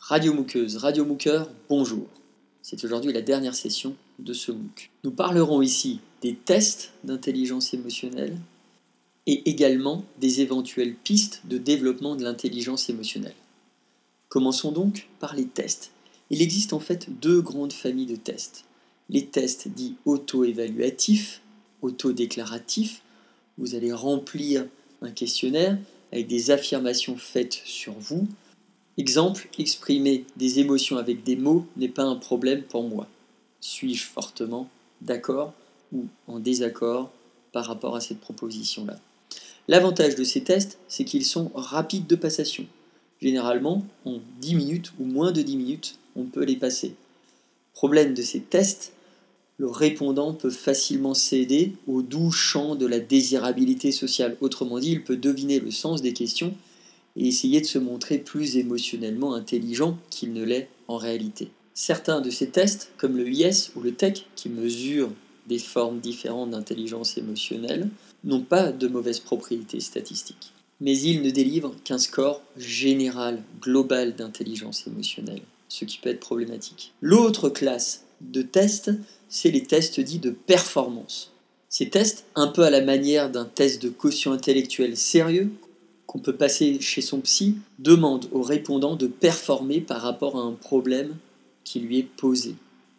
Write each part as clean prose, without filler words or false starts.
Radio Mookeuse, Radio Mooker, bonjour. C'est aujourd'hui la dernière session de ce MOOC. Nous parlerons ici des tests d'intelligence émotionnelle et également des éventuelles pistes de développement de l'intelligence émotionnelle. Commençons donc par les tests. Il existe en fait deux grandes familles de tests. Les tests dits auto-évaluatifs, auto-déclaratifs. Vous allez remplir un questionnaire avec des affirmations faites sur vous. Exemple, exprimer des émotions avec des mots n'est pas un problème pour moi. Suis-je fortement d'accord ou en désaccord par rapport à cette proposition-là? L'avantage de ces tests, c'est qu'ils sont rapides de passation. Généralement, en 10 minutes ou moins de 10 minutes, on peut les passer. Problème de ces tests, le répondant peut facilement céder au doux chant de la désirabilité sociale. Autrement dit, il peut deviner le sens des questions et essayer de se montrer plus émotionnellement intelligent qu'il ne l'est en réalité. Certains de ces tests, comme le IS ou le TEC, qui mesurent des formes différentes d'intelligence émotionnelle, n'ont pas de mauvaises propriétés statistiques. Mais ils ne délivrent qu'un score général, global d'intelligence émotionnelle, ce qui peut être problématique. L'autre classe de tests, c'est les tests dits de performance. Ces tests, un peu à la manière d'un test de quotient intellectuel sérieux, qu'on peut passer chez son psy, demande au répondant de performer par rapport à un problème qui lui est posé.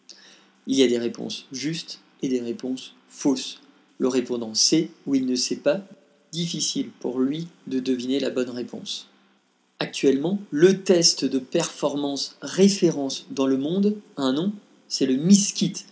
Il y a des réponses justes et des réponses fausses. Le répondant sait ou il ne sait pas, difficile pour lui de deviner la bonne réponse. Actuellement, le test de performance référence dans le monde a un nom, c'est le MISKIT,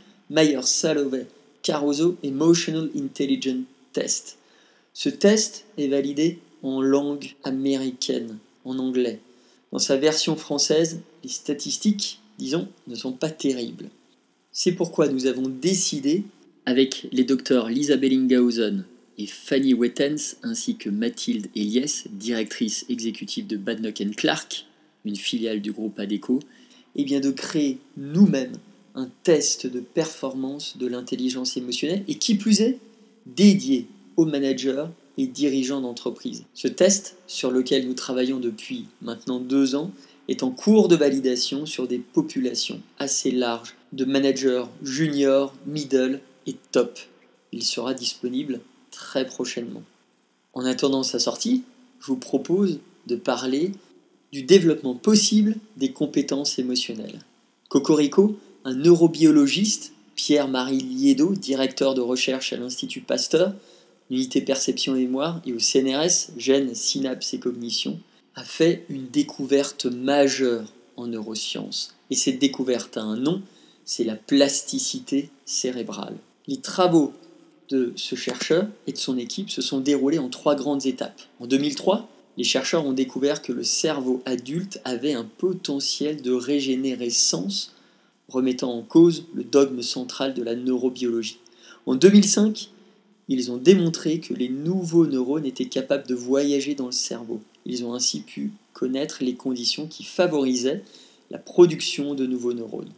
Myers-Salovey-Caruso Emotional Intelligence Test. Ce test est validé en langue américaine, en anglais. Dans sa version française, les statistiques, disons, ne sont pas terribles. C'est pourquoi nous avons décidé, avec les docteurs Lisa Bellinghausen et Fanny Wettens, ainsi que Mathilde Eliès, directrice exécutive de Badenoch & Clark, une filiale du groupe Adecco, de créer nous-mêmes un test de performance de l'intelligence émotionnelle et qui plus est, dédié aux managers et dirigeants d'entreprise. Ce test, sur lequel nous travaillons depuis maintenant 2 ans, est en cours de validation sur des populations assez larges de managers juniors, middle et top. Il sera disponible très prochainement. En attendant sa sortie, je vous propose de parler du développement possible des compétences émotionnelles. Cocorico, un neurobiologiste, Pierre-Marie Liédot, directeur de recherche à l'Institut Pasteur, l'unité perception et mémoire, et au CNRS, gènes, synapses et cognition, a fait une découverte majeure en neurosciences. Et cette découverte a un nom, c'est la plasticité cérébrale. Les travaux de ce chercheur et de son équipe se sont déroulés en 3 grandes étapes. En 2003, les chercheurs ont découvert que le cerveau adulte avait un potentiel de régénérescence, remettant en cause le dogme central de la neurobiologie. En 2005, ils ont démontré que les nouveaux neurones étaient capables de voyager dans le cerveau. Ils ont ainsi pu connaître les conditions qui favorisaient la production de nouveaux neurones.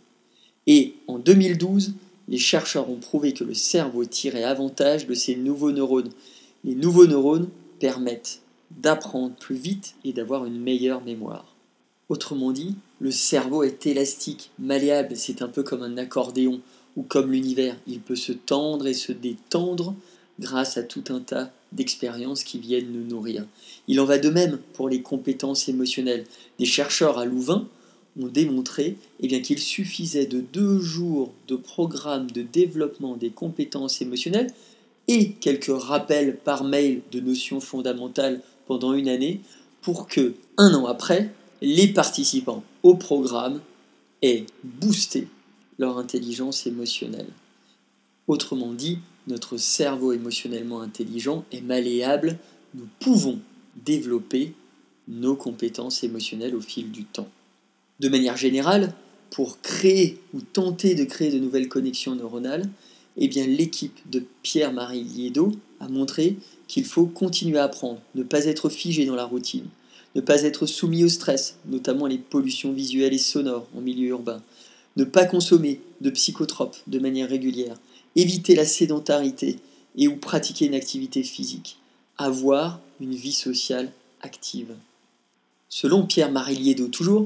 Et en 2012, les chercheurs ont prouvé que le cerveau tirait avantage de ces nouveaux neurones. Les nouveaux neurones permettent d'apprendre plus vite et d'avoir une meilleure mémoire. Autrement dit, le cerveau est élastique, malléable, c'est un peu comme un accordéon ou comme l'univers. Il peut se tendre et se détendre grâce à tout un tas d'expériences qui viennent nous nourrir. Il en va de même pour les compétences émotionnelles. Des chercheurs à Louvain ont démontré qu'il suffisait de 2 jours de programme de développement des compétences émotionnelles et quelques rappels par mail de notions fondamentales pendant 1 année pour que, 1 an après, les participants au programme aient boosté leur intelligence émotionnelle. Autrement dit, notre cerveau émotionnellement intelligent est malléable, nous pouvons développer nos compétences émotionnelles au fil du temps. De manière générale, pour créer ou tenter de créer de nouvelles connexions neuronales, l'équipe de Pierre-Marie Liédot a montré qu'il faut continuer à apprendre, ne pas être figé dans la routine, ne pas être soumis au stress, notamment les pollutions visuelles et sonores en milieu urbain, ne pas consommer de psychotropes de manière régulière, éviter la sédentarité et ou pratiquer une activité physique, avoir une vie sociale active. Selon Pierre-Marie Liédot toujours,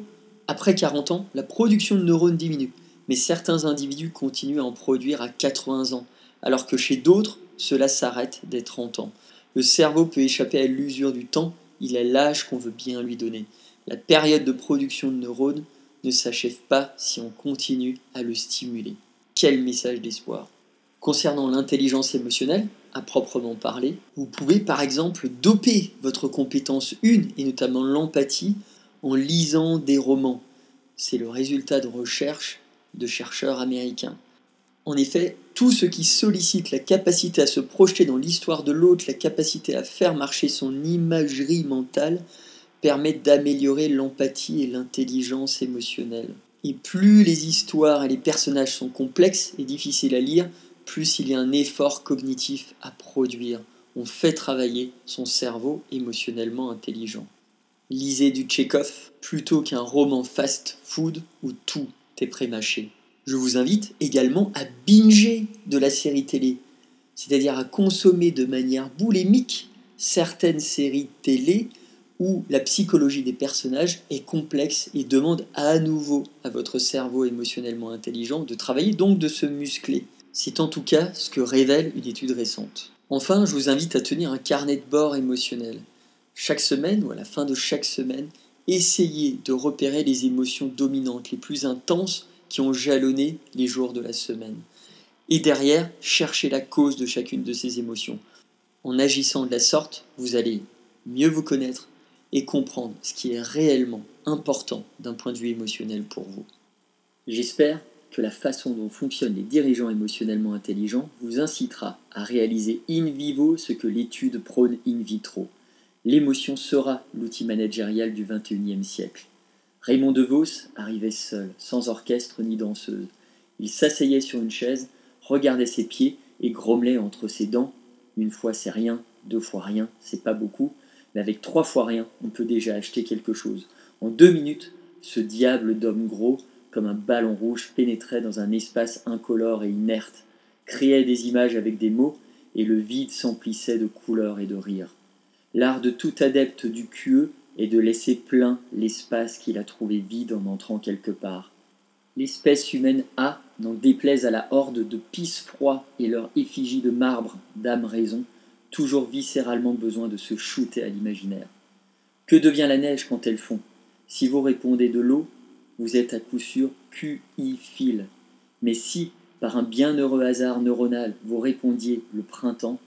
Après 40 ans, la production de neurones diminue, mais certains individus continuent à en produire à 80 ans, alors que chez d'autres, cela s'arrête dès 30 ans. Le cerveau peut échapper à l'usure du temps, il a l'âge qu'on veut bien lui donner. La période de production de neurones ne s'achève pas si on continue à le stimuler. Quel message d'espoir! Concernant l'intelligence émotionnelle, à proprement parler, vous pouvez par exemple doper votre compétence 1, et notamment l'empathie, en lisant des romans. C'est le résultat de recherches de chercheurs américains. En effet, tout ce qui sollicite la capacité à se projeter dans l'histoire de l'autre, la capacité à faire marcher son imagerie mentale, permet d'améliorer l'empathie et l'intelligence émotionnelle. Et plus les histoires et les personnages sont complexes et difficiles à lire, plus il y a un effort cognitif à produire. On fait travailler son cerveau émotionnellement intelligent. Lisez du Tchekhov plutôt qu'un roman fast-food où tout est prémâché. Je vous invite également à binger de la série télé, c'est-à-dire à consommer de manière boulémique certaines séries télé où la psychologie des personnages est complexe et demande à nouveau à votre cerveau émotionnellement intelligent de travailler, donc de se muscler. C'est en tout cas ce que révèle une étude récente. Enfin, je vous invite à tenir un carnet de bord émotionnel. Chaque semaine ou à la fin de chaque semaine, essayez de repérer les émotions dominantes, les plus intenses qui ont jalonné les jours de la semaine. Et derrière, cherchez la cause de chacune de ces émotions. En agissant de la sorte, vous allez mieux vous connaître et comprendre ce qui est réellement important d'un point de vue émotionnel pour vous. J'espère que la façon dont fonctionnent les dirigeants émotionnellement intelligents vous incitera à réaliser in vivo ce que l'étude prône in vitro. L'émotion sera l'outil managérial du XXIe siècle. Raymond DeVos arrivait seul, sans orchestre ni danseuse. Il s'asseyait sur une chaise, regardait ses pieds et grommelait entre ses dents. Une fois c'est rien, 2 fois rien, c'est pas beaucoup, mais avec 3 fois rien, on peut déjà acheter quelque chose. En 2 minutes, ce diable d'homme gros, comme un ballon rouge, pénétrait dans un espace incolore et inerte, créait des images avec des mots, et le vide s'emplissait de couleurs et de rires. L'art de tout adepte du QE est de laisser plein l'espace qu'il a trouvé vide en entrant quelque part. L'espèce humaine a, n'en déplaise à la horde de pisse froids et leur effigie de marbre, d'âme raison, toujours viscéralement besoin de se shooter à l'imaginaire. Que devient la neige quand elle fond? Si vous répondez de l'eau, vous êtes à coup sûr QI-phile. Mais si, par un bienheureux hasard neuronal, vous répondiez le printemps,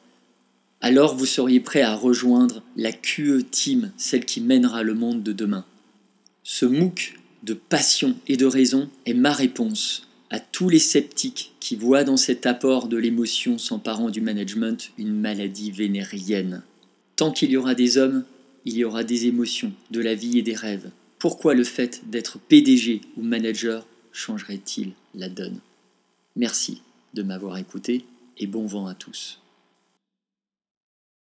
alors vous seriez prêt à rejoindre la QE Team, celle qui mènera le monde de demain. Ce MOOC de passion et de raison est ma réponse à tous les sceptiques qui voient dans cet apport de l'émotion s'emparant du management une maladie vénérienne. Tant qu'il y aura des hommes, il y aura des émotions, de la vie et des rêves. Pourquoi le fait d'être PDG ou manager changerait-il la donne? Merci de m'avoir écouté et bon vent à tous.